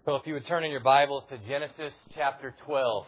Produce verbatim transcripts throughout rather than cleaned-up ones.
Well, if you would turn in your Bibles to Genesis chapter twelve.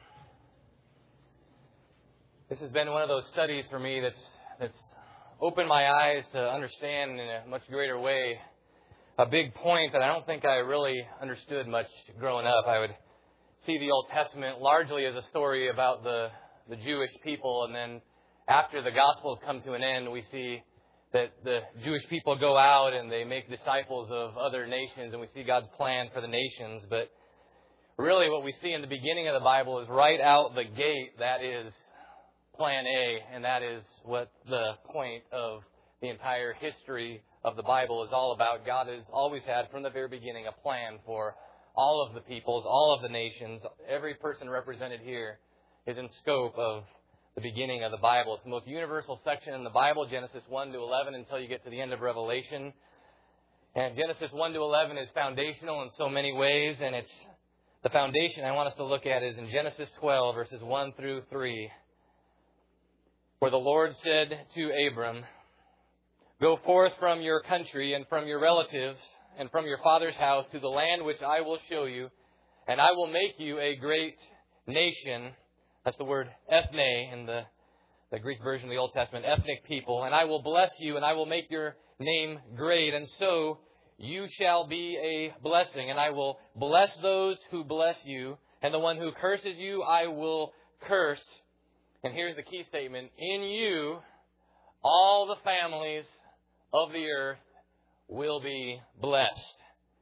This has been one of those studies for me that's that's opened my eyes to understand in a much greater way a big point that I don't think I really understood much growing up. I would see the Old Testament largely as a story about the, the Jewish people, and then after the Gospels come to an end, we see that the Jewish people go out and they make disciples of other nations, and we see God's plan for the nations. But really what we see in the beginning of the Bible is right out the gate, that is plan A, and that is what the point of the entire history of the Bible is all about. God has always had from the very beginning a plan for all of the peoples, all of the nations. Every person represented here is in scope of the beginning of the Bible. It's the most universal section in the Bible, Genesis one to eleven, until you get to the end of Revelation. And Genesis one to eleven is foundational in so many ways, and it's the foundation I want us to look at is in Genesis twelve, verses one through three, where the Lord said to Abram, "Go forth from your country and from your relatives and from your father's house to the land which I will show you, and I will make you a great nation." That's the word ethne in the, the Greek version of the Old Testament, ethnic people. "And I will bless you, and I will make your name great, and so you shall be a blessing. And I will bless those who bless you, and the one who curses you I will curse." And here's the key statement: "In you all the families of the earth will be blessed."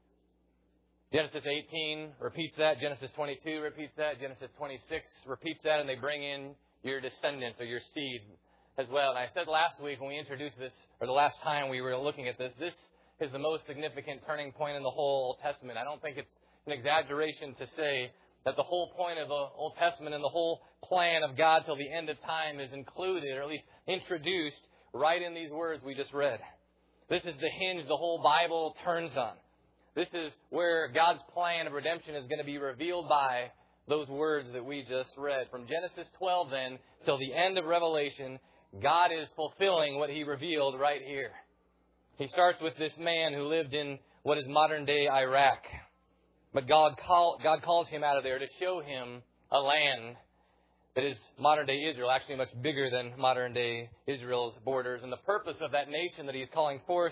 Genesis eighteen repeats that. Genesis twenty-two repeats that. Genesis twenty-six repeats that. And they bring in your descendants or your seed as well. And I said last week when we introduced this, or the last time we were looking at this, this is the most significant turning point in the whole Old Testament. I don't think it's an exaggeration to say that the whole point of the Old Testament and the whole plan of God till the end of time is included, or at least introduced, right in these words we just read. This is the hinge the whole Bible turns on. This is where God's plan of redemption is going to be revealed by those words that we just read. From Genesis twelve then till the end of Revelation, God is fulfilling what He revealed right here. He starts with this man who lived in what is modern-day Iraq. But God, call, God calls him out of there to show him a land that is modern-day Israel, actually much bigger than modern-day Israel's borders. And the purpose of that nation that He's calling forth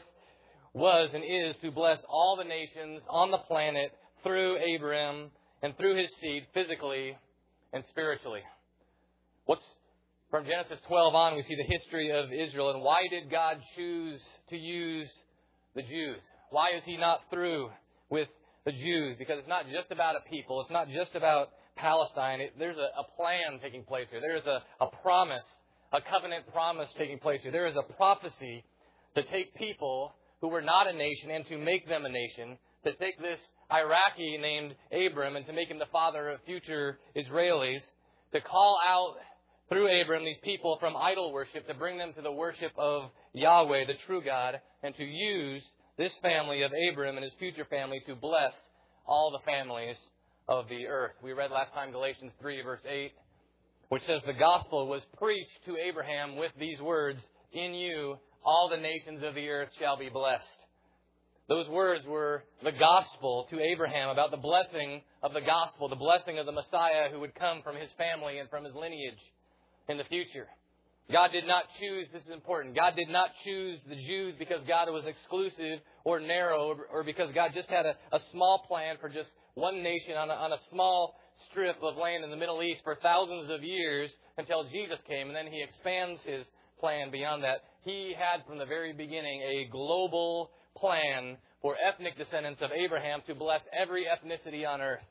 was and is to bless all the nations on the planet through Abram and through his seed, physically and spiritually. What's from Genesis twelve on, we see the history of Israel. And why did God choose to use the Jews? Why is He not through with the Jews? Because it's not just about a people. It's not just about Palestine. It, there's a, a plan taking place here. There is a, a promise, a covenant promise taking place here. There is a prophecy to take people who were not a nation and to make them a nation, to take this Iraqi named Abram and to make him the father of future Israelis, to call out through Abram these people from idol worship, to bring them to the worship of Yahweh, the true God, and to use this family of Abram and his future family to bless all the families of the earth. We read last time Galatians three, verse eight, which says the gospel was preached to Abraham with these words, "In you all the nations of the earth shall be blessed." Those words were the gospel to Abraham about the blessing of the gospel, the blessing of the Messiah who would come from his family and from his lineage in the future. God did not choose, this is important, God did not choose the Jews because God was exclusive or narrow, or because God just had a, a small plan for just one nation on a, on a small strip of land in the Middle East for thousands of years until Jesus came, and then He expands His plan beyond that. He had from the very beginning a global plan for ethnic descendants of Abraham to bless every ethnicity on earth,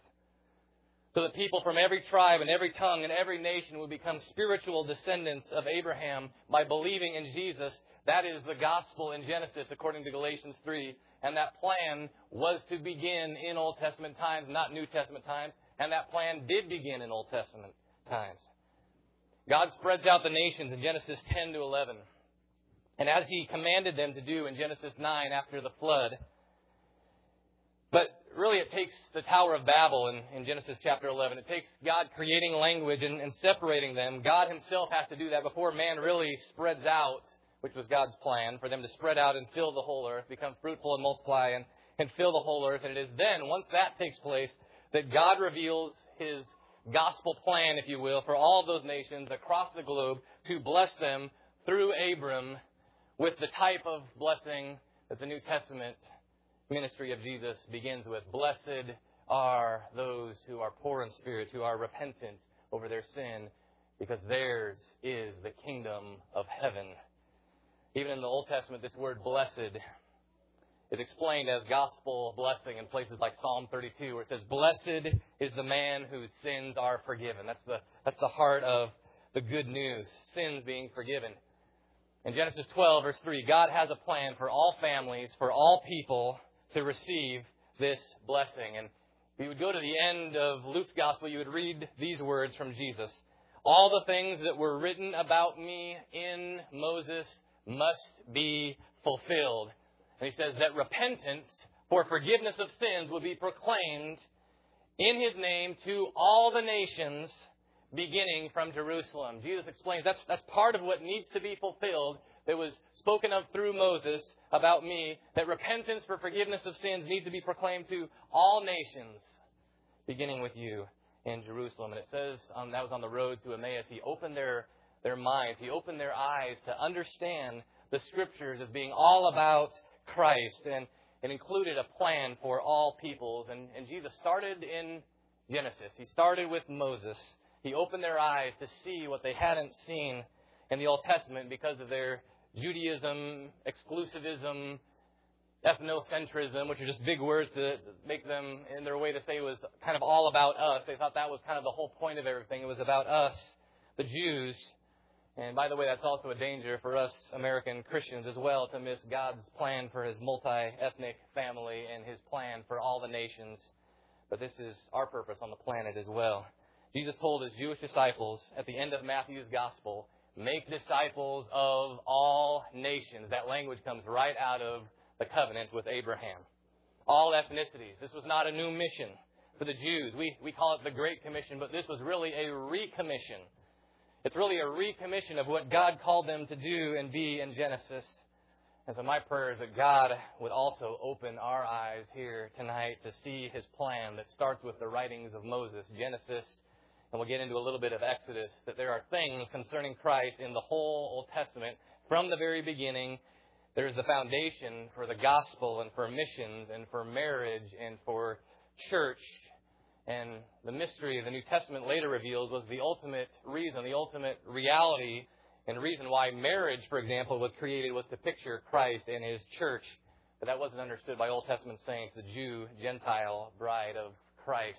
so that people from every tribe and every tongue and every nation would become spiritual descendants of Abraham by believing in Jesus. That is the gospel in Genesis, according to Galatians three. And that plan was to begin in Old Testament times, not New Testament times. And that plan did begin in Old Testament times. God spreads out the nations in Genesis ten to eleven. And as He commanded them to do in Genesis nine after the flood. But really it takes the Tower of Babel in, in Genesis chapter eleven. It takes God creating language and, and separating them. God Himself has to do that before man really spreads out, which was God's plan, for them to spread out and fill the whole earth, become fruitful and multiply and, and fill the whole earth. And it is then, once that takes place, that God reveals His gospel plan, if you will, for all of those nations across the globe to bless them through Abram with the type of blessing that the New Testament ministry of Jesus begins with. Blessed are those who are poor in spirit, who are repentant over their sin, because theirs is the kingdom of heaven. Even in the Old Testament, this word blessed is explained as gospel blessing in places like Psalm thirty-two, where it says, "Blessed is the man whose sins are forgiven." That's the, that's the heart of the good news, sins being forgiven. In Genesis twelve, verse three, God has a plan for all families, for all people to receive this blessing. And if you would go to the end of Luke's gospel, you would read these words from Jesus. "All the things that were written about me in Moses must be fulfilled." And he says that repentance for forgiveness of sins will be proclaimed in His name to all the nations, beginning from Jerusalem. Jesus explains that's, that's part of what needs to be fulfilled that was spoken of through Moses about me, that repentance for forgiveness of sins needs to be proclaimed to all nations, beginning with you in Jerusalem. And it says um, that was on the road to Emmaus. He opened their, their minds. He opened their eyes to understand the Scriptures as being all about Christ, and it included a plan for all peoples. And, and Jesus started in Genesis. He started with Moses. He opened their eyes to see what they hadn't seen in the Old Testament because of their Judaism, exclusivism, ethnocentrism, which are just big words to make them in their way to say it was kind of all about us. They thought that was kind of the whole point of everything. It was about us, the Jews. And by the way, that's also a danger for us American Christians as well, to miss God's plan for His multi-ethnic family and His plan for all the nations. But this is our purpose on the planet as well. Jesus told His Jewish disciples at the end of Matthew's Gospel, "Make disciples of all nations." That language comes right out of the covenant with Abraham. All ethnicities. This was not a new mission for the Jews. We, we call it the Great Commission, but this was really a recommission. It's really a recommission of what God called them to do and be in Genesis. And so my prayer is that God would also open our eyes here tonight to see His plan that starts with the writings of Moses, Genesis, and we'll get into a little bit of Exodus, that there are things concerning Christ in the whole Old Testament. From the very beginning, there's the foundation for the gospel and for missions and for marriage and for church. And the mystery the New Testament later reveals was the ultimate reason, the ultimate reality and reason why marriage, for example, was created was to picture Christ and His church. But that wasn't understood by Old Testament saints, the Jew, Gentile bride of Christ.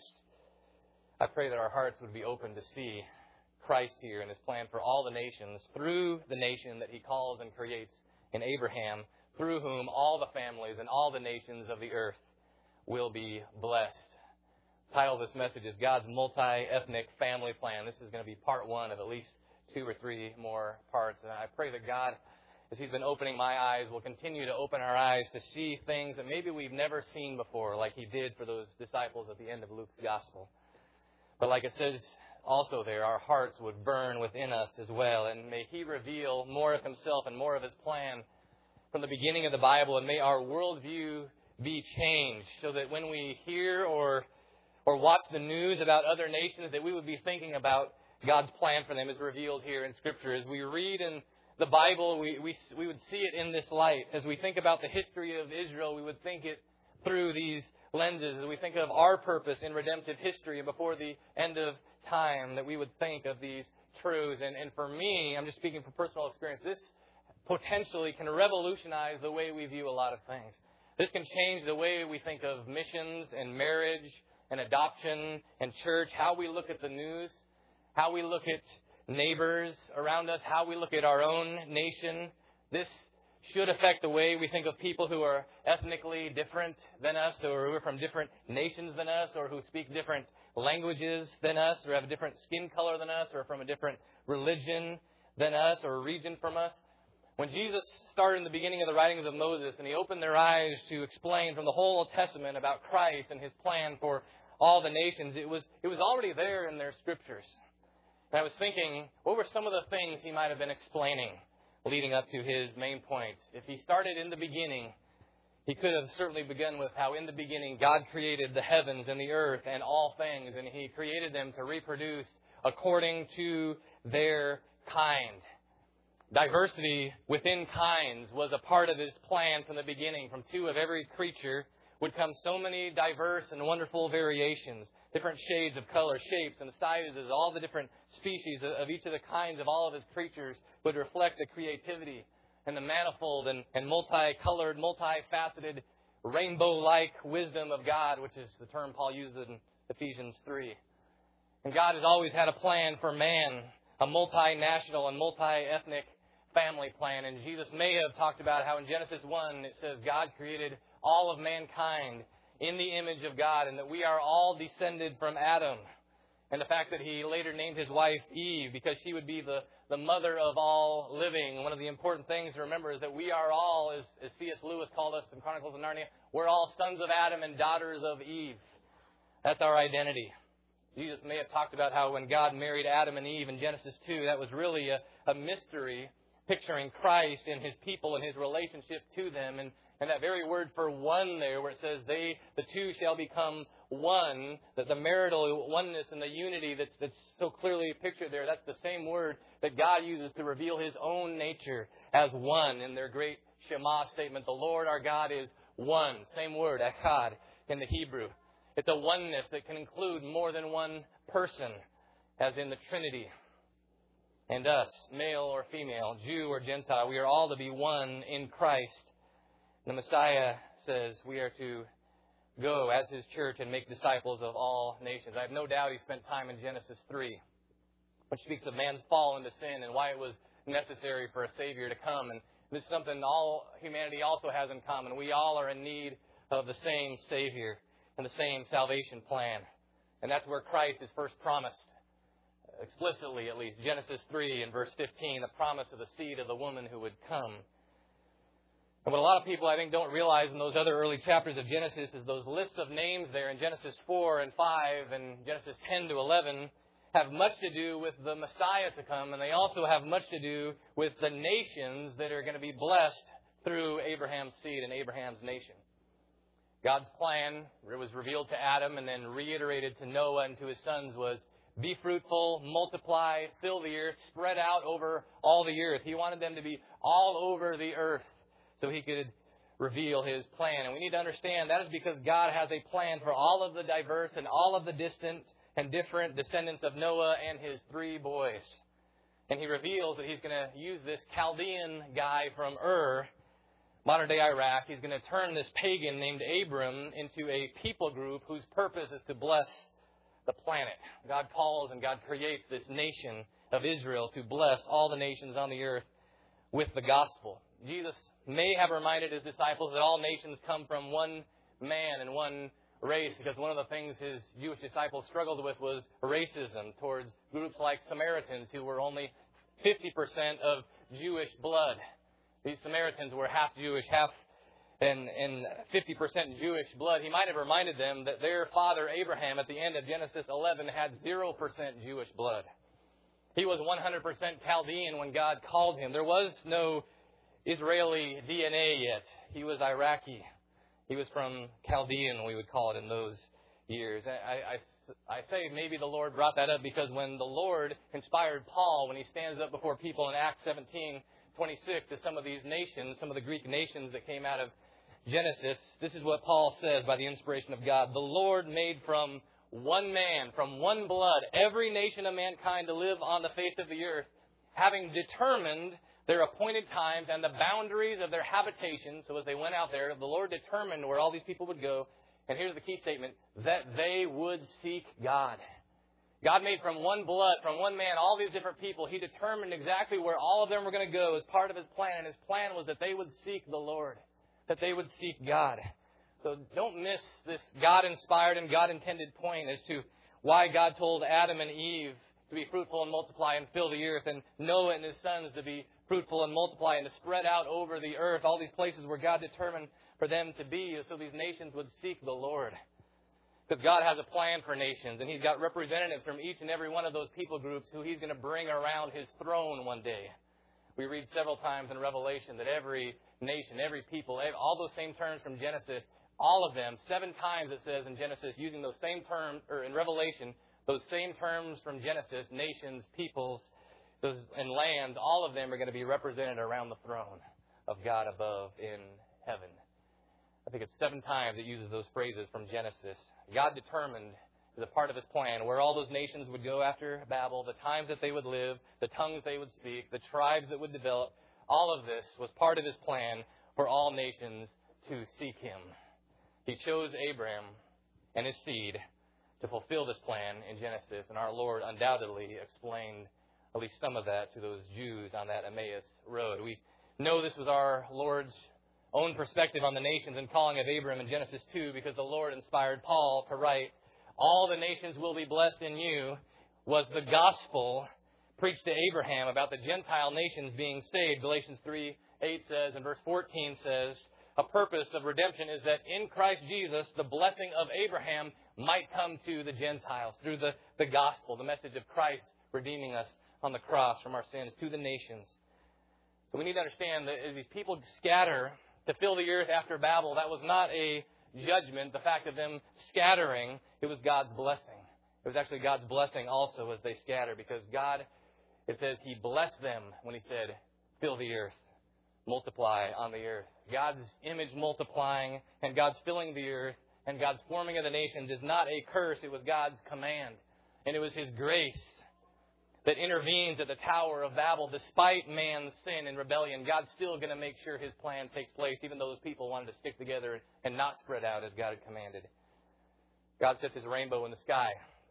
I pray that our hearts would be open to see Christ here and His plan for all the nations through the nation that He calls and creates in Abraham, through whom all the families and all the nations of the earth will be blessed. The title of this message is God's Multi-Ethnic Family Plan. This is going to be part one of at least two or three more parts. And I pray that God, as He's been opening my eyes, will continue to open our eyes to see things that maybe we've never seen before, like He did for those disciples at the end of Luke's Gospel. But like it says also there, our hearts would burn within us as well. And may He reveal more of Himself and more of His plan from the beginning of the Bible. And may our worldview be changed so that when we hear or or watch the news about other nations, that we would be thinking about God's plan for them as revealed here in Scripture. As we read in the Bible, we, we, we would see it in this light. As we think about the history of Israel, we would think it through these lenses. As we think of our purpose in redemptive history and before the end of time, that we would think of these truths. And, and for me, I'm just speaking from personal experience, this potentially can revolutionize the way we view a lot of things. This can change the way we think of missions and marriage and adoption and church, how we look at the news, how we look at neighbors around us, how we look at our own nation. This should affect the way we think of people who are ethnically different than us, or who are from different nations than us, or who speak different languages than us, or have a different skin color than us, or from a different religion than us, or region from us. When Jesus started in the beginning of the writings of Moses and He opened their eyes to explain from the whole Old Testament about Christ and His plan for all the nations, it was it was already there in their Scriptures. And I was thinking, what were some of the things He might have been explaining leading up to His main point? If He started in the beginning He could have certainly begun with how in the beginning God created the heavens and the earth and all things, and He created them to reproduce according to their kind. Diversity within kinds was a part of His plan from the beginning. From two of every creature would come so many diverse and wonderful variations, different shades of color, shapes, and sizes. All the different species of each of the kinds of all of His creatures would reflect the creativity and the manifold and, and multicolored, multifaceted, rainbow-like wisdom of God, which is the term Paul uses in Ephesians three. And God has always had a plan for man, a multinational and multi-ethnic family plan. And Jesus may have talked about how in Genesis one it says God created all of mankind in the image of God, and that we are all descended from Adam. And the fact that He later named His wife Eve because she would be the, the mother of all living. One of the important things to remember is that we are all, as, as C S Lewis called us in Chronicles of Narnia, we're all sons of Adam and daughters of Eve. That's our identity. Jesus may have talked about how when God married Adam and Eve in Genesis two, that was really a, a mystery picturing Christ and His people and His relationship to them. And, and that very word for one there, where it says, they, the two shall become one, that the marital oneness and the unity that's, that's so clearly pictured there, that's the same word that God uses to reveal His own nature as one in their great Shema statement. The Lord our God is one. Same word, echad, in the Hebrew. It's a oneness that can include more than one person, as in the Trinity. And us, male or female, Jew or Gentile, we are all to be one in Christ. The Messiah says we are to go as His church and make disciples of all nations. I have no doubt He spent time in Genesis three, which speaks of man's fall into sin and why it was necessary for a Savior to come. And this is something all humanity also has in common. We all are in need of the same Savior and the same salvation plan. And that's where Christ is first promised, explicitly at least. Genesis three and verse fifteen, the promise of the seed of the woman who would come. And what a lot of people, I think, don't realize in those other early chapters of Genesis is those lists of names there in Genesis four and five and Genesis ten to eleven have much to do with the Messiah to come, and they also have much to do with the nations that are going to be blessed through Abraham's seed and Abraham's nation. God's plan, it was revealed to Adam and then reiterated to Noah and to his sons, was be fruitful, multiply, fill the earth, spread out over all the earth. He wanted them to be all over the earth so He could reveal His plan. And we need to understand that is because God has a plan for all of the diverse and all of the distant and different descendants of Noah and his three boys. And He reveals that He's going to use this Chaldean guy from Ur, modern day Iraq. He's going to turn this pagan named Abram into a people group whose purpose is to bless the planet. God calls and God creates this nation of Israel to bless all the nations on the earth with the gospel. Jesus may have reminded His disciples that all nations come from one man and one race, because one of the things His Jewish disciples struggled with was racism towards groups like Samaritans, who were only fifty percent of Jewish blood. These Samaritans were half Jewish, half and, and fifty percent Jewish blood. He might have reminded them that their father Abraham at the end of Genesis eleven had zero percent Jewish blood. He was one hundred percent Chaldean when God called him. There was no Israeli D N A yet. He was Iraqi. He was from Chaldean, we would call it in those years. I, I, I say maybe the Lord brought that up because when the Lord inspired Paul, when he stands up before people in Acts seventeen twenty-six to some of these nations, some of the Greek nations that came out of Genesis, this is what Paul says by the inspiration of God. The Lord made from one man, from one blood, every nation of mankind to live on the face of the earth, having determined their appointed times and the boundaries of their habitation. So as they went out there, the Lord determined where all these people would go. And here's the key statement, that they would seek God. God made from one blood, from one man, all these different people. He determined exactly where all of them were going to go as part of His plan. And His plan was that they would seek the Lord, that they would seek God. So don't miss this God-inspired and God-intended point as to why God told Adam and Eve to be fruitful and multiply and fill the earth, and Noah and his sons to be fruitful and multiply and to spread out over the earth, all these places where God determined for them to be, so these nations would seek the Lord. Because God has a plan for nations, and He's got representatives from each and every one of those people groups who He's going to bring around His throne one day. We read several times in Revelation that every nation, every people, all those same terms from Genesis, all of them, seven times it says in Genesis, using those same terms, or in Revelation, those same terms from Genesis, nations, peoples, those, and lands, all of them are going to be represented around the throne of God above in heaven. I think it's seven times it uses those phrases from Genesis. God determined, as a part of His plan, where all those nations would go after Babel, the times that they would live, the tongues they would speak, the tribes that would develop. All of this was part of His plan for all nations to seek Him. He chose Abraham and his seed to fulfill this plan in Genesis, and our Lord undoubtedly explained at least some of that to those Jews on that Emmaus road. We know this was our Lord's own perspective on the nations and calling of Abraham in Genesis two, because the Lord inspired Paul to write, "All the nations will be blessed in you," was the gospel preached to Abraham about the Gentile nations being saved. Galatians three eight says, and verse fourteen says, a purpose of redemption is that in Christ Jesus, the blessing of Abraham might come to the Gentiles through the, the gospel, the message of Christ redeeming us on the cross from our sins to the nations. So we need to understand that as these people scatter to fill the earth after Babel, that was not a judgment. The fact of them scattering, it was God's blessing. It was actually God's blessing also as they scatter, because God, it says He blessed them when He said, fill the earth, multiply on the earth. God's image multiplying and God's filling the earth and God's forming of the nations is not a curse. It was God's command. And it was His grace that intervenes at the Tower of Babel. Despite man's sin and rebellion, God's still going to make sure His plan takes place, even though those people wanted to stick together and not spread out as God had commanded. God sets His rainbow in the sky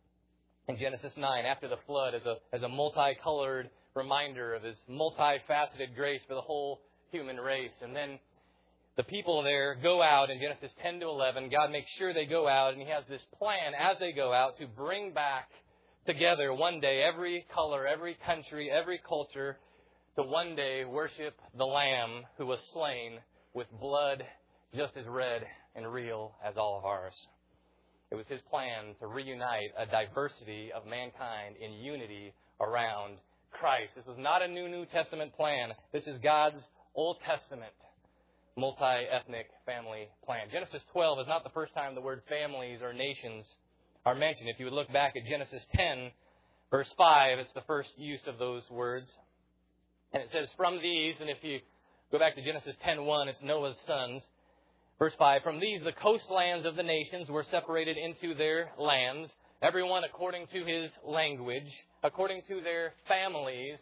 in Genesis nine after the flood as a, as a multicolored reminder of His multifaceted grace for the whole human race. And then the people there go out in Genesis ten to eleven. God makes sure they go out, and He has this plan as they go out to bring back together one day every color, every country, every culture to one day worship the Lamb who was slain with blood just as red and real as all of ours. It was His plan to reunite a diversity of mankind in unity around Christ. This was not a new New Testament plan. This is God's Old Testament multi-ethnic family plan. Genesis twelve is not the first time the word families or nations are mentioned. If you would look back at Genesis ten, verse five, it's the first use of those words. And it says, from these, and if you go back to Genesis ten one, it's Noah's sons. Verse five, from these the coastlands of the nations were separated into their lands, everyone according to his language, according to their families,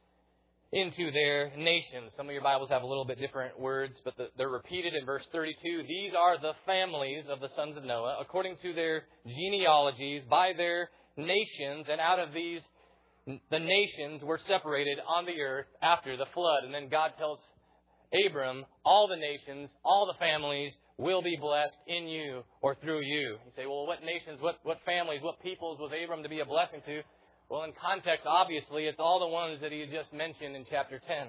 into their nations. Some of your Bibles have a little bit different words, but they're repeated in verse thirty-two. These are the families of the sons of Noah, according to their genealogies, by their nations, and out of these, the nations were separated on the earth after the flood. And then God tells Abram, all the nations, all the families will be blessed in you or through you. You say, well, what nations, what, what families, what peoples was Abram to be a blessing to? Well, in context, obviously, it's all the ones that He had just mentioned in chapter ten.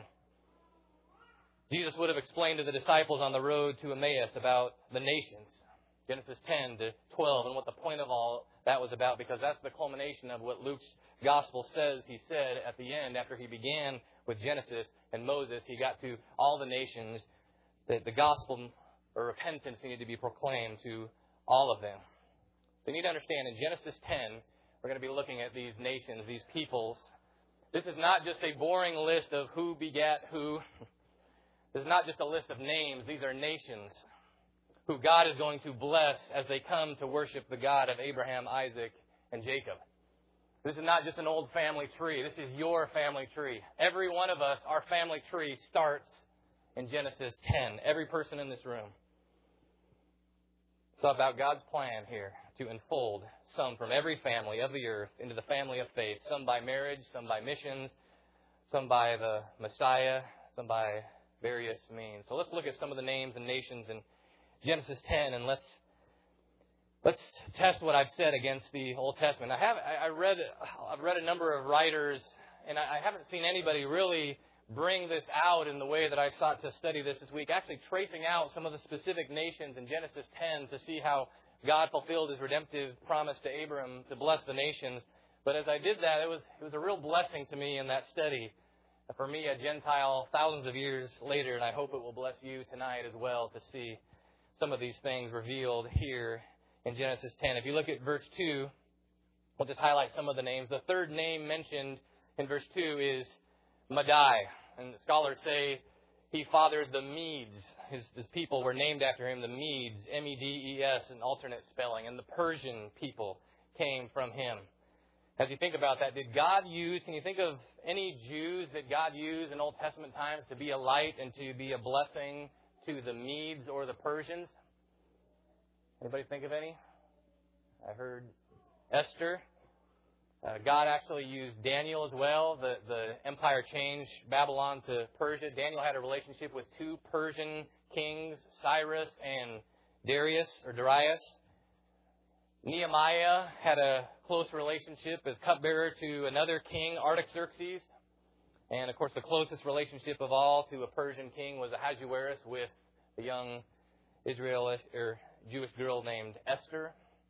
Jesus would have explained to the disciples on the road to Emmaus about the nations, Genesis ten to twelve, and what the point of all that was about, because that's the culmination of what Luke's gospel says He said at the end after He began with Genesis and Moses. He got to all the nations, that the gospel or repentance needed to be proclaimed to all of them. So you need to understand, in Genesis ten, we're going to be looking at these nations, these peoples. This is not just a boring list of who begat who. This is not just a list of names. These are nations who God is going to bless as they come to worship the God of Abraham, Isaac, and Jacob. This is not just an old family tree. This is your family tree. Every one of us, our family tree starts in Genesis ten. Every person in this room. It's about God's plan here to enfold some from every family of the earth into the family of faith. Some by marriage, some by missions, some by the Messiah, some by various means. So let's look at some of the names and nations in Genesis ten, and let's let's test what I've said against the Old Testament. I have I read I've read a number of writers, and I haven't seen anybody really bring this out in the way that I sought to study this this week, actually tracing out some of the specific nations in Genesis ten to see how God fulfilled His redemptive promise to Abram to bless the nations. But as I did that, it was it was a real blessing to me in that study For me, a Gentile thousands of years later, and I hope it will bless you tonight as well to see some of these things revealed here in Genesis ten. If you look at verse two, we'll just highlight some of the names. The third name mentioned in verse two is Madai. And scholars say he fathered the Medes. His, his people were named after him, the Medes, M E D E S, an alternate spelling. And the Persian people came from him. As you think about that, did God use, can you think of any Jews that God used in Old Testament times to be a light and to be a blessing to the Medes or the Persians? Anybody think of any? I heard Esther. Uh, God actually used Daniel as well. The, the empire changed Babylon to Persia. Daniel had a relationship with two Persian kings, Cyrus and Darius or Darius. Nehemiah had a close relationship as cupbearer to another king, Artaxerxes. And, of course, the closest relationship of all to a Persian king was Ahasuerus with the young Israel or Jewish girl named Esther.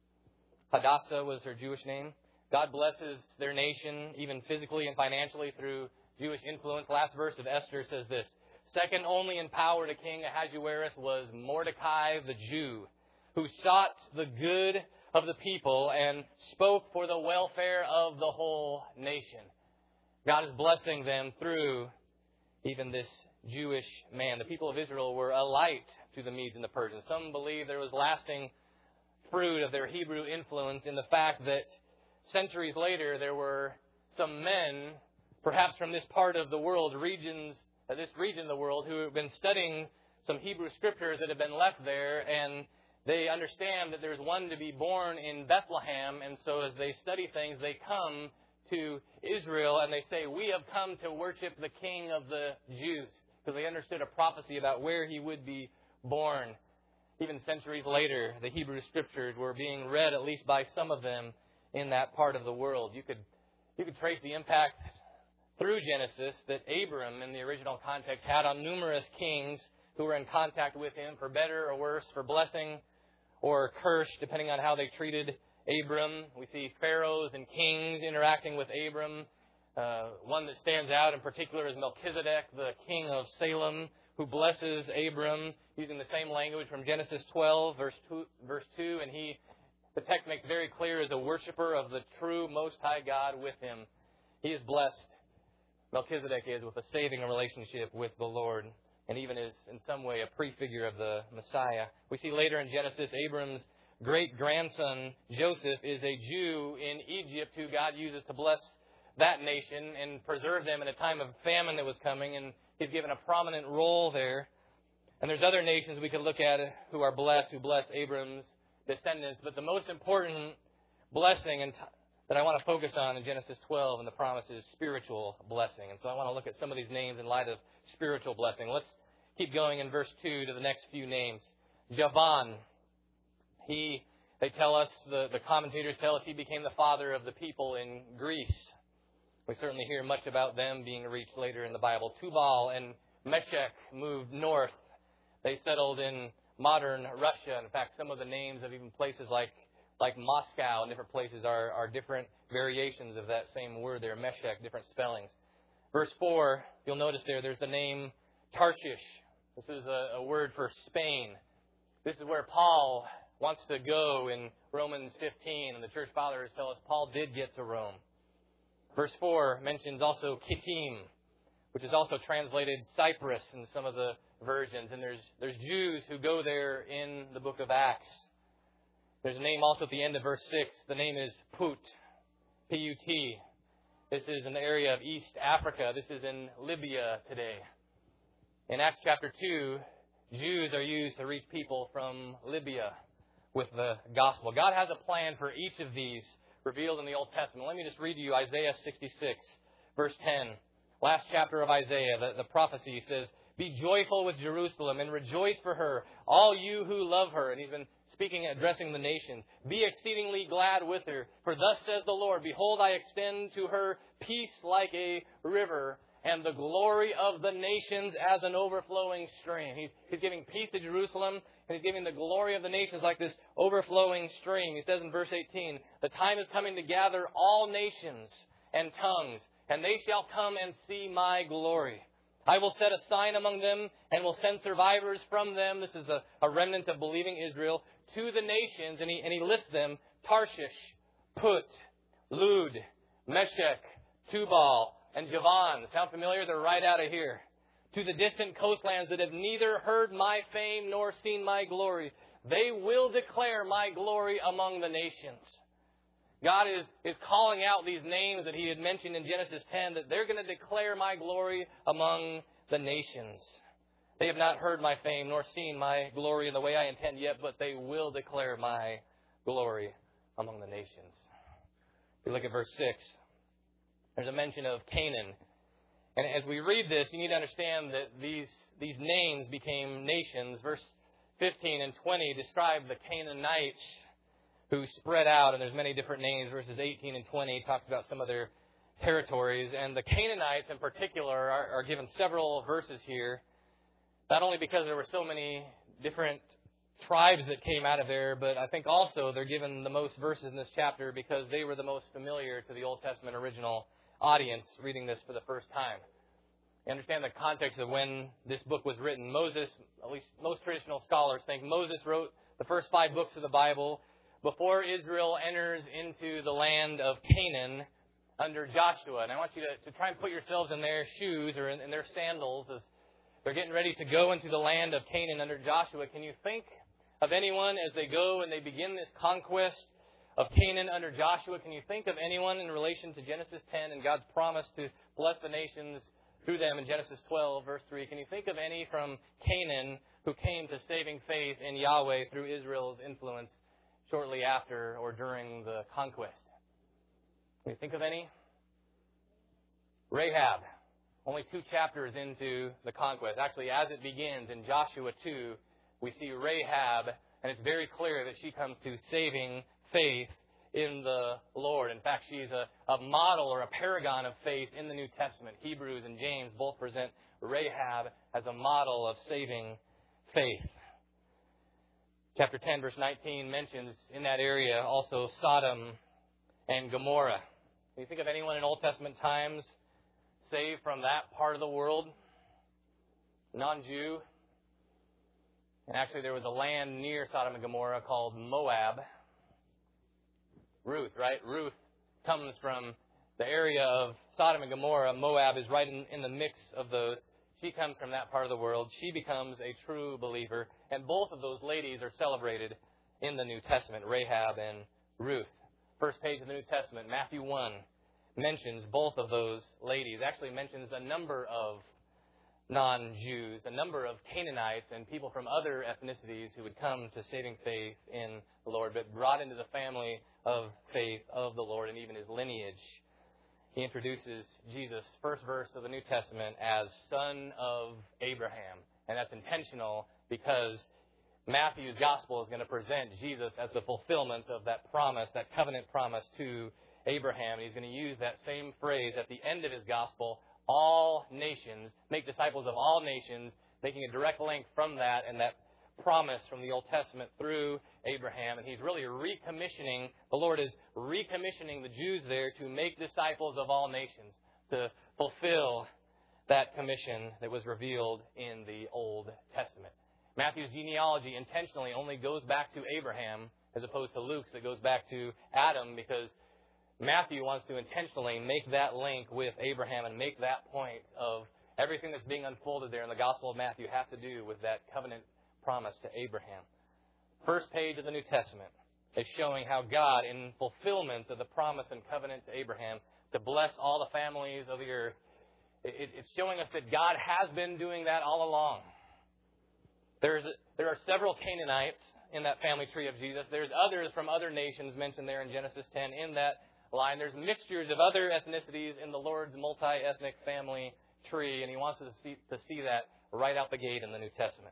Hadassah was her Jewish name. God blesses their nation, even physically and financially, through Jewish influence. Last verse of Esther says this: second only in power to King Ahasuerus was Mordecai the Jew, who sought the good of the people and spoke for the welfare of the whole nation. God is blessing them through even this Jewish man. The people of Israel were a light to the Medes and the Persians. Some believe there was lasting fruit of their Hebrew influence in the fact that centuries later there were some men, perhaps from this part of the world, regions, uh, this region of the world, who have been studying some Hebrew scriptures that have been left there, and they understand that there's one to be born in Bethlehem, and so as they study things, they come to Israel and they say, we have come to worship the King of the Jews, because they understood a prophecy about where he would be born. Even centuries later, the Hebrew scriptures were being read, at least by some of them, in that part of the world. You could, you could trace the impact through Genesis that Abram, in the original context, had on numerous kings who were in contact with him, for better or worse, for blessing or curse, depending on how they treated Abram. We see pharaohs and kings interacting with Abram. Uh, one that stands out in particular is Melchizedek, the king of Salem, who blesses Abram using the same language from Genesis twelve, verse two, verse two, and he, the text makes very clear, is a worshiper of the true Most High God with him. He is blessed. Melchizedek is with a saving relationship with the Lord, and even is in some way a prefigure of the Messiah. We see later in Genesis, Abram's great-grandson, Joseph, is a Jew in Egypt who God uses to bless that nation and preserve them in a time of famine that was coming, and he's given a prominent role there. And there's other nations we could look at who are blessed, who bless Abram's descendants. But the most important blessing and that I want to focus on in Genesis twelve and the promise is spiritual blessing. And so I want to look at some of these names in light of spiritual blessing. Let's keep going in verse two to the next few names. Javan. He, they tell us, the, the commentators tell us he became the father of the people in Greece. We certainly hear much about them being reached later in the Bible. Tubal and Meshech moved north. They settled in modern Russia. In fact, some of the names of even places like like Moscow and different places are, are different variations of that same word there, Meshech, different spellings. Verse four, you'll notice there, there's the name Tarshish. This is a, a word for Spain. This is where Paul wants to go in Romans fifteen, and the church fathers tell us Paul did get to Rome. Verse four mentions also Kittim, which is also translated Cyprus in some of the versions. And there's there's Jews who go there in the book of Acts. There's a name also at the end of verse six. The name is Put, P U T. This is an area of East Africa. This is in Libya today. In Acts chapter two, Jews are used to reach people from Libya with the gospel. God has a plan for each of these revealed in the Old Testament. Let me just read to you Isaiah sixty-six, verse ten. Last chapter of Isaiah, the, the prophecy says, "Be joyful with Jerusalem and rejoice for her, all you who love her." And he's been speaking, addressing the nations. "Be exceedingly glad with her, for thus says the Lord, behold, I extend to her peace like a river, and the glory of the nations as an overflowing stream." He's, he's giving peace to Jerusalem, and he's giving the glory of the nations like this overflowing stream. He says in verse eighteen, "The time is coming to gather all nations and tongues and they shall come and see my glory. I will set a sign among them and will send survivors from them. This is a, a remnant of believing Israel to the nations. And he, and he lists them: Tarshish, Put, Lud, Meshech, Tubal, and Javan. Sound familiar? They're right out of here. To the distant coastlands that have neither heard my fame nor seen my glory. They will declare my glory among the nations. God is, is calling out these names that He had mentioned in Genesis ten, that they're going to declare my glory among the nations. They have not heard my fame nor seen my glory in the way I intend yet, but they will declare my glory among the nations. If you look at verse six, there's a mention of Canaan. And as we read this, you need to understand that these, these names became nations. Verse fifteen and twenty describe the Canaanites who spread out, and there's many different names. Verses eighteen and twenty talks about some of their territories. And the Canaanites in particular are, are given several verses here, not only because there were so many different tribes that came out of there, but I think also they're given the most verses in this chapter because they were the most familiar to the Old Testament original audience reading this for the first time. You understand the context of when this book was written. Moses, at least most traditional scholars think Moses wrote the first five books of the Bible before Israel enters into the land of Canaan under Joshua. And I want you to, to try and put yourselves in their shoes or in, in their sandals as they're getting ready to go into the land of Canaan under Joshua. Can you think of anyone as they go and they begin this conquest of Canaan under Joshua? Can you think of anyone in relation to Genesis ten and God's promise to bless the nations through them in Genesis twelve, verse three? Can you think of any from Canaan who came to saving faith in Yahweh through Israel's influence shortly after or during the conquest? Can you think of any? Rahab. Only two chapters into the conquest. Actually, as it begins in Joshua two, we see Rahab, and it's very clear that she comes to saving faith in the Lord. In fact, she's a, a model or a paragon of faith in the New Testament. Hebrews and James both present Rahab as a model of saving faith. Chapter ten, verse nineteen mentions in that area also Sodom and Gomorrah. Can you think of anyone in Old Testament times saved from that part of the world? Non-Jew. And actually there was a land near Sodom and Gomorrah called Moab. Ruth, right? Ruth comes from the area of Sodom and Gomorrah. Moab is right in, in the mix of those. She comes from that part of the world. She becomes a true believer. And both of those ladies are celebrated in the New Testament, Rahab and Ruth. First page of the New Testament, Matthew one, mentions both of those ladies. Actually mentions a number of non-Jews, a number of Canaanites and people from other ethnicities who would come to saving faith in the Lord, but brought into the family of faith of the Lord and even His lineage. He introduces Jesus, first verse of the New Testament, as Son of Abraham. And that's intentional because Matthew's Gospel is going to present Jesus as the fulfillment of that promise, that covenant promise to Abraham. He's going to use that same phrase at the end of his Gospel, all nations, make disciples of all nations, making a direct link from that and that promise from the Old Testament through Abraham. And he's really recommissioning, the Lord is recommissioning the Jews there to make disciples of all nations, to fulfill that commission that was revealed in the Old Testament. Matthew's genealogy intentionally only goes back to Abraham as opposed to Luke's that goes back to Adam, because Matthew wants to intentionally make that link with Abraham and make that point of everything that's being unfolded there in the Gospel of Matthew has to do with that covenant promise to Abraham. First page of the New Testament is showing how God, in fulfillment of the promise and covenant to Abraham to bless all the families of the earth, it's showing us that God has been doing that all along. There's, there are several Canaanites in that family tree of Jesus. There's others from other nations mentioned there in Genesis ten in that line. There's mixtures of other ethnicities in the Lord's multi-ethnic family tree, and He wants us to see, to see that right out the gate in the New Testament.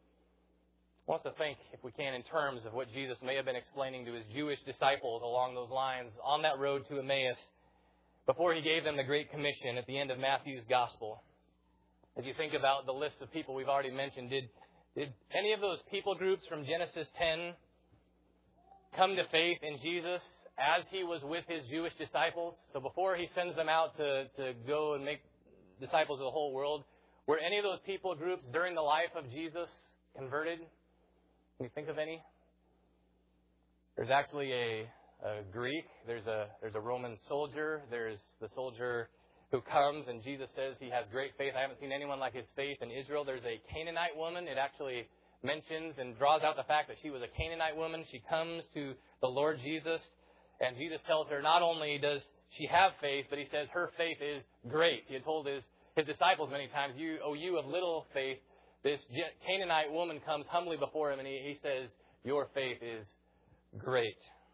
He wants to think, if we can, in terms of what Jesus may have been explaining to His Jewish disciples along those lines on that road to Emmaus before He gave them the Great Commission at the end of Matthew's Gospel. As you think about the list of people we've already mentioned, did Did any of those people groups from Genesis ten come to faith in Jesus as he was with his Jewish disciples? So before he sends them out to, to go and make disciples of the whole world, were any of those people groups during the life of Jesus converted? Can you think of any? There's actually a, a Greek. There's a there's a Roman soldier. There's the soldier who comes, and Jesus says he has great faith. I haven't seen anyone like his faith in Israel. There's a Canaanite woman. It actually mentions and draws out the fact that she was a Canaanite woman. She comes to the Lord Jesus, and Jesus tells her not only does she have faith, but he says her faith is great. He had told his, his disciples many times, "You, oh, you of little faith." This Canaanite woman comes humbly before him, and he, he says, "Your faith is great."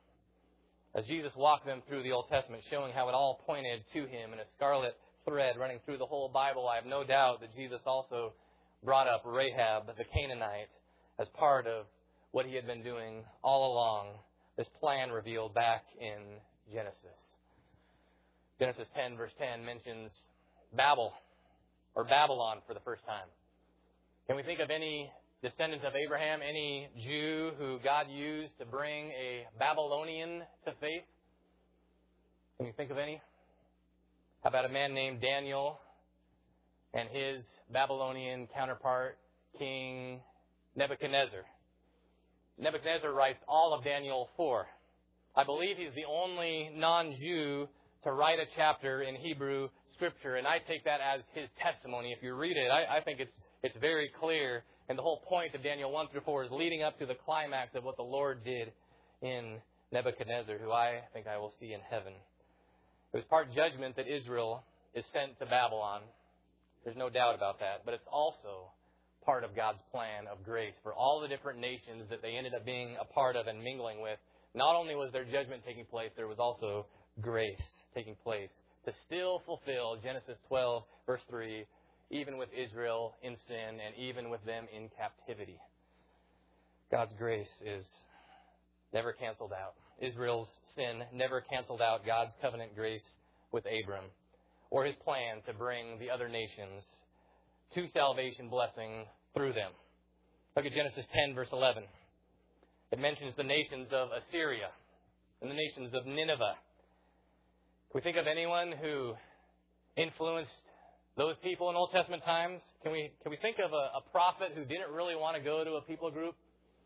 As Jesus walked them through the Old Testament, showing how it all pointed to him in a scarlet thread running through the whole Bible, I have no doubt that Jesus also brought up Rahab, the Canaanite, as part of what he had been doing all along, this plan revealed back in Genesis. Genesis ten, verse ten, mentions Babel, or Babylon for the first time. Can we think of any descendants of Abraham, any Jew who God used to bring a Babylonian to faith? Can you think of any? How about a man named Daniel and his Babylonian counterpart, King Nebuchadnezzar? Nebuchadnezzar writes all of Daniel four. I believe he's the only non-Jew to write a chapter in Hebrew Scripture, and I take that as his testimony. If you read it, I, I think it's it's very clear. And the whole point of Daniel one through four is leading up to the climax of what the Lord did in Nebuchadnezzar, who I think I will see in heaven. It was part judgment that Israel is sent to Babylon. There's no doubt about that. But it's also part of God's plan of grace for all the different nations that they ended up being a part of and mingling with. Not only was there judgment taking place, there was also grace taking place to still fulfill Genesis twelve, verse three, even with Israel in sin and even with them in captivity. God's grace is never canceled out. Israel's sin never canceled out God's covenant grace with Abram or his plan to bring the other nations to salvation blessing through them. Look at Genesis ten, verse eleven. It mentions the nations of Assyria and the nations of Nineveh. Can we think of anyone who influenced those people in Old Testament times? Can we can we think of a, a prophet who didn't really want to go to a people group?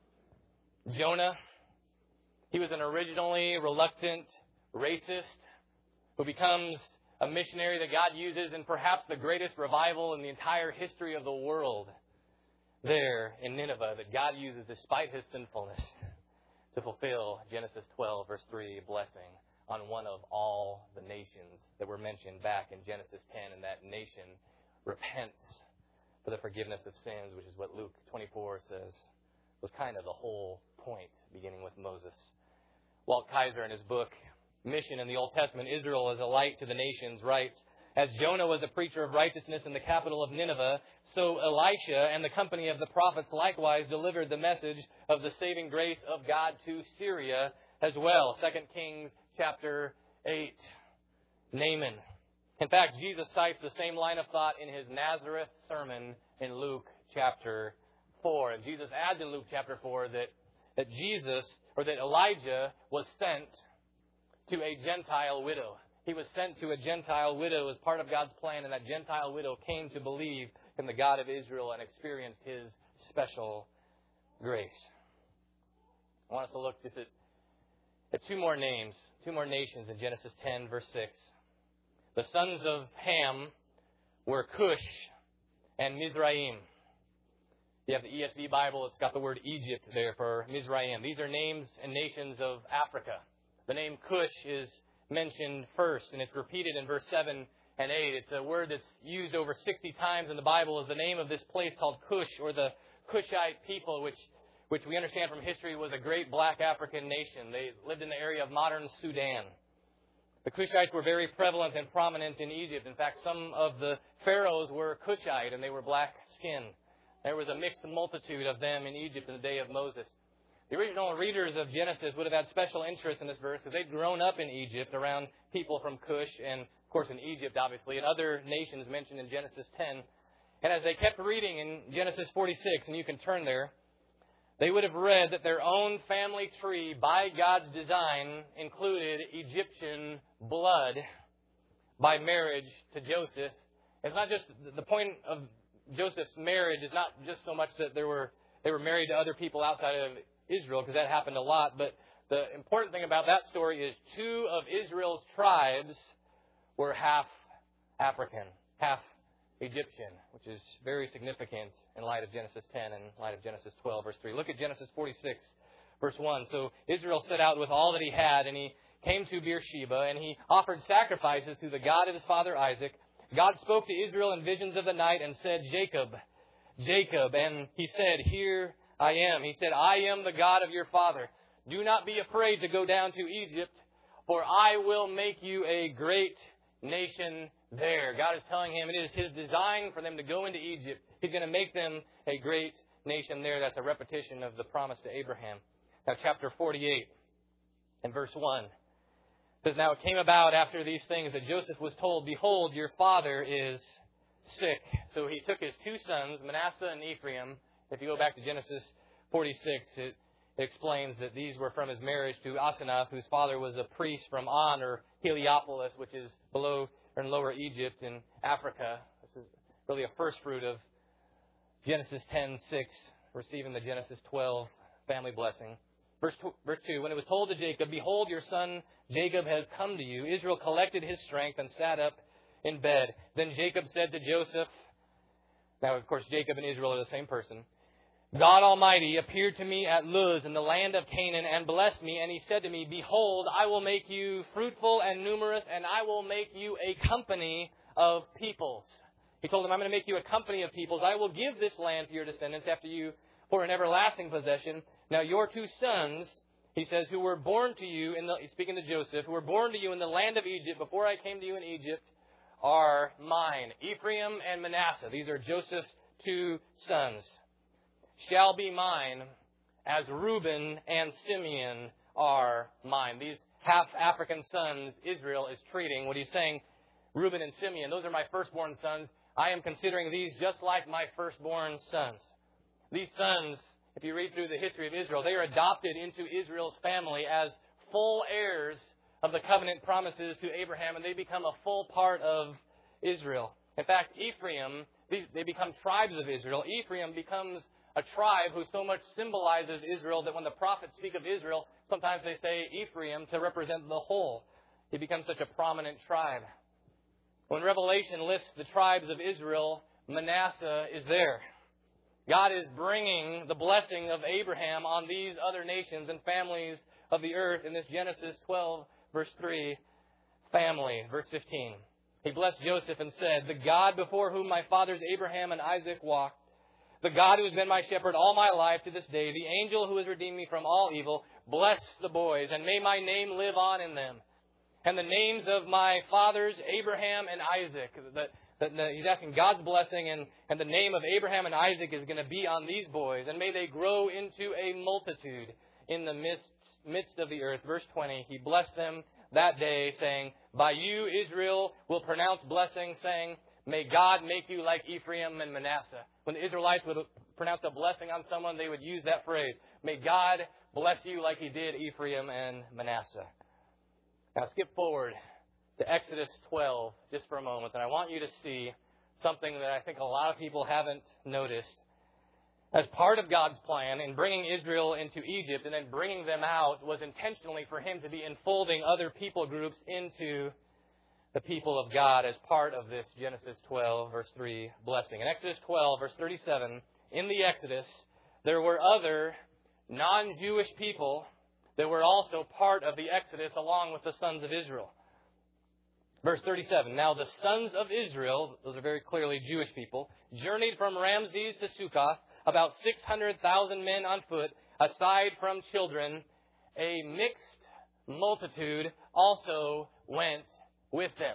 Jonah. He was an originally reluctant racist who becomes a missionary that God uses in perhaps the greatest revival in the entire history of the world there in Nineveh, that God uses despite his sinfulness to fulfill Genesis twelve, verse three, blessing on one of all the nations that were mentioned back in Genesis ten, and that nation repents for the forgiveness of sins, which is what Luke twenty-four says was kind of the whole point, beginning with Moses. Walt Kaiser, in his book, Mission in the Old Testament, Israel as a Light to the Nations, writes, "As Jonah was a preacher of righteousness in the capital of Nineveh, so Elisha and the company of the prophets likewise delivered the message of the saving grace of God to Syria as well." Second Kings chapter eight. Naaman. In fact, Jesus cites the same line of thought in his Nazareth sermon in Luke chapter four. And Jesus adds in Luke chapter four that, that Jesus, or that Elijah was sent to a Gentile widow. He was sent to a Gentile widow as part of God's plan, and that Gentile widow came to believe in the God of Israel and experienced his special grace. I want us to look just at At two more names, two more nations in Genesis ten, verse six. The sons of Ham were Cush and Mizraim. You have the E S V Bible, it's got the word Egypt there for Mizraim. These are names and nations of Africa. The name Cush is mentioned first, and it's repeated in verse seven and eight. It's a word that's used over sixty times in the Bible as the name of this place called Cush, or the Cushite people, which which we understand from history was a great black African nation. They lived in the area of modern Sudan. The Cushites were very prevalent and prominent in Egypt. In fact, some of the pharaohs were Cushite, and they were black-skinned. There was a mixed multitude of them in Egypt in the day of Moses. The original readers of Genesis would have had special interest in this verse because they'd grown up in Egypt around people from Cush, and of course in Egypt, obviously, and other nations mentioned in Genesis ten. And as they kept reading in Genesis forty-six, and you can turn there, they would have read that their own family tree, by God's design, included Egyptian blood by marriage to Joseph. It's not just the point of Joseph's marriage is not just so much that there were they were married to other people outside of Israel, because that happened a lot. But the important thing about that story is two of Israel's tribes were half African, half Egyptian, which is very significant in light of Genesis ten and in light of Genesis twelve, verse three. Look at Genesis forty-six, verse one. So Israel set out with all that he had, and he came to Beersheba, and he offered sacrifices to the God of his father Isaac. God spoke to Israel in visions of the night and said, Jacob, Jacob. And he said, Here I am. He said, I am the God of your father. Do not be afraid to go down to Egypt, for I will make you a great nation there. God is telling him it is his design for them to go into Egypt. He's going to make them a great nation there. That's a repetition of the promise to Abraham. Now, chapter forty-eight and verse one. It says, Now it came about after these things that Joseph was told, Behold, your father is sick. So he took his two sons, Manasseh and Ephraim. If you go back to Genesis forty-six, it explains that these were from his marriage to Asenath, whose father was a priest from On, or Heliopolis, which is below or in Lower Egypt in Africa. This is really a first fruit of Genesis ten six, receiving the Genesis twelve family blessing. Verse two, when it was told to Jacob, Behold, your son Jacob has come to you, Israel collected his strength and sat up in bed. Then Jacob said to Joseph, now, of course, Jacob and Israel are the same person, God Almighty appeared to me at Luz in the land of Canaan and blessed me. And he said to me, Behold, I will make you fruitful and numerous, and I will make you a company of peoples. He told him, I'm going to make you a company of peoples. I will give this land to your descendants after you for an everlasting possession. Now your two sons, he says, who were born to you, in the, he's speaking to Joseph, who were born to you in the land of Egypt before I came to you in Egypt, are mine. Ephraim and Manasseh, these are Joseph's two sons, shall be mine, as Reuben and Simeon are mine. These half-African sons Israel is treating, what he's saying, Reuben and Simeon, those are my firstborn sons. I am considering these just like my firstborn sons. These sons, if you read through the history of Israel, they are adopted into Israel's family as full heirs of the covenant promises to Abraham, and they become a full part of Israel. In fact, Ephraim, they become tribes of Israel. Ephraim becomes a tribe who so much symbolizes Israel that when the prophets speak of Israel, sometimes they say Ephraim to represent the whole. He becomes such a prominent tribe. When Revelation lists the tribes of Israel, Manasseh is there. God is bringing the blessing of Abraham on these other nations and families of the earth in this Genesis twelve, verse three, family. Verse fifteen. He blessed Joseph and said, The God before whom my fathers Abraham and Isaac walked, the God who has been my shepherd all my life to this day, the angel who has redeemed me from all evil, bless the boys, and may my name live on in them. And the names of my fathers Abraham and Isaac, that That he's asking God's blessing, and, and the name of Abraham and Isaac is going to be on these boys. And may they grow into a multitude in the midst, midst of the earth. Verse twenty, he blessed them that day, saying, By you Israel will pronounce blessing, saying, May God make you like Ephraim and Manasseh. When the Israelites would pronounce a blessing on someone, they would use that phrase. May God bless you like he did Ephraim and Manasseh. Now skip forward to Exodus twelve, just for a moment, and I want you to see something that I think a lot of people haven't noticed. As part of God's plan in bringing Israel into Egypt and then bringing them out was intentionally for him to be enfolding other people groups into the people of God as part of this Genesis twelve, verse three blessing. In Exodus twelve, verse thirty-seven, in the Exodus, there were other non-Jewish people that were also part of the Exodus along with the sons of Israel. Verse thirty-seven, Now the sons of Israel, those are very clearly Jewish people, journeyed from Ramses to Succoth, about six hundred thousand men on foot, aside from children. A mixed multitude also went with them.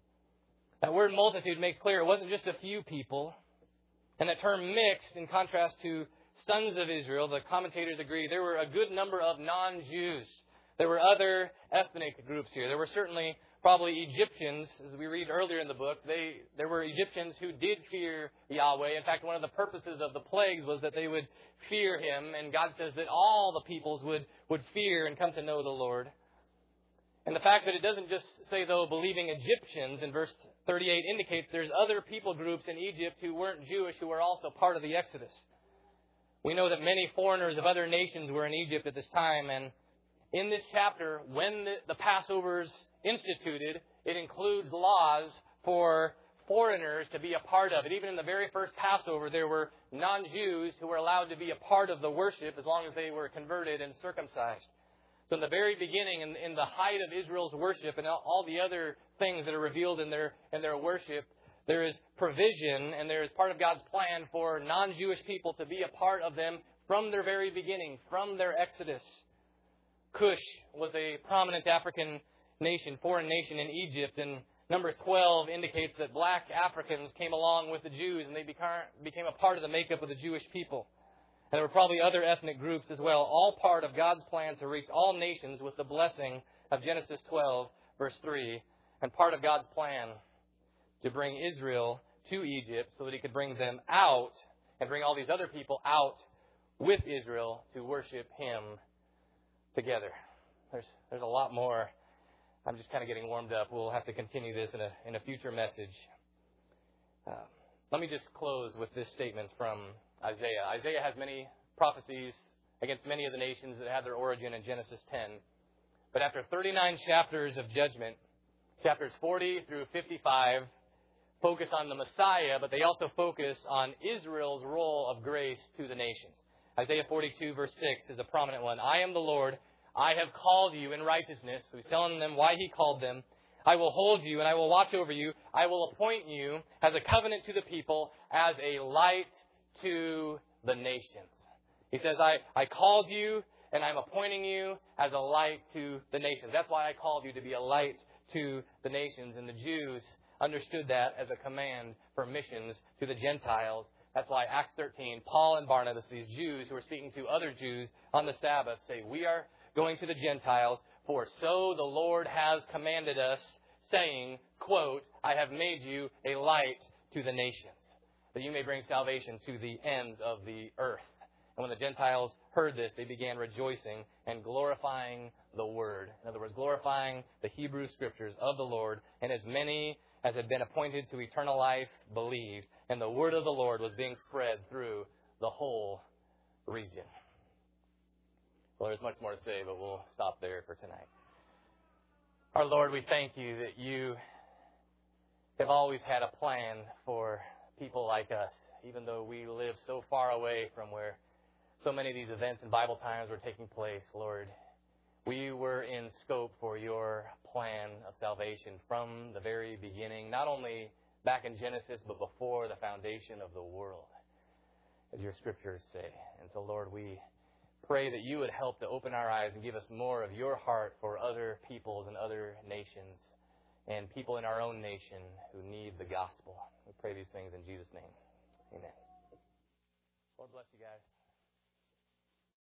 That word multitude makes clear it wasn't just a few people. And that term mixed, in contrast to sons of Israel, the commentators agree, there were a good number of non-Jews. There were other ethnic groups here. There were certainly probably Egyptians, as we read earlier in the book, they there were Egyptians who did fear Yahweh. In fact, one of the purposes of the plagues was that they would fear Him, and God says that all the peoples would, would fear and come to know the Lord. And the fact that it doesn't just say, though, believing Egyptians in verse thirty-eight indicates there's other people groups in Egypt who weren't Jewish who were also part of the Exodus. We know that many foreigners of other nations were in Egypt at this time, and in this chapter, when the, the Passover's instituted, it includes laws for foreigners to be a part of it. Even in the very first Passover, there were non-Jews who were allowed to be a part of the worship as long as they were converted and circumcised. So in the very beginning, in, in the height of Israel's worship and all the other things that are revealed in their in their worship, there is provision and there is part of God's plan for non-Jewish people to be a part of them from their very beginning, from their Exodus. Cush was a prominent African nation, foreign nation in Egypt, and Numbers twelve indicates that black Africans came along with the Jews and they became a part of the makeup of the Jewish people. And there were probably other ethnic groups as well, all part of God's plan to reach all nations with the blessing of Genesis twelve, verse three, and part of God's plan to bring Israel to Egypt so that He could bring them out and bring all these other people out with Israel to worship Him together. There's there's a lot more. I'm just kind of getting warmed up. We'll have to continue this in a in a future message. Uh, let me just close with this statement from Isaiah. Isaiah has many prophecies against many of the nations that have their origin in Genesis ten. But after thirty-nine chapters of judgment, chapters forty through fifty-five focus on the Messiah, but they also focus on Israel's role of grace to the nations. Isaiah forty-two, verse six is a prominent one. I am the Lord. I have called you in righteousness. So He's telling them why He called them. I will hold you and I will watch over you. I will appoint you as a covenant to the people, as a light to the nations. He says, I, I called you and I'm appointing you as a light to the nations. That's why I called you to be a light to the nations. And the Jews understood that as a command for missions to the Gentiles. That's why Acts thirteen, Paul and Barnabas, these Jews who are speaking to other Jews on the Sabbath, say, we are going to the Gentiles, for so the Lord has commanded us, saying, quote, I have made you a light to the nations, that you may bring salvation to the ends of the earth. And when the Gentiles heard this, they began rejoicing and glorifying the Word. In other words, glorifying the Hebrew Scriptures of the Lord. And as many as had been appointed to eternal life believed. And the Word of the Lord was being spread through the whole region. Well, there's much more to say, but we'll stop there for tonight. Our Lord, we thank you that you have always had a plan for people like us, even though we live so far away from where so many of these events in Bible times were taking place, Lord. We were in scope for your plan of salvation from the very beginning, not only back in Genesis, but before the foundation of the world, as your scriptures say. And so, Lord, we pray that you would help to open our eyes and give us more of your heart for other peoples and other nations and people in our own nation who need the gospel. We pray these things in Jesus' name. Amen. Lord bless you guys.